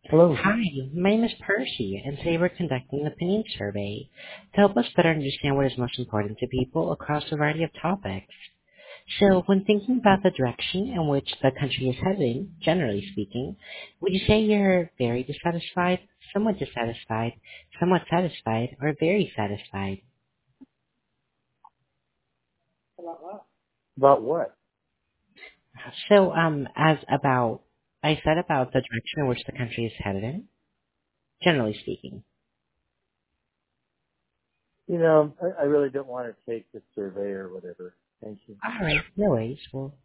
Hello. Hi, my name is Percy, and today we're conducting an opinion survey to help us better understand what is most important to people across a variety of topics. So, when thinking about the direction in which the country is heading, generally speaking, would you say you're very dissatisfied, somewhat satisfied, or very satisfied? About what? So, I said about the direction in which the country is headed in, generally speaking. I really don't want to take the survey or whatever. Thank you. All right, no worries. Well,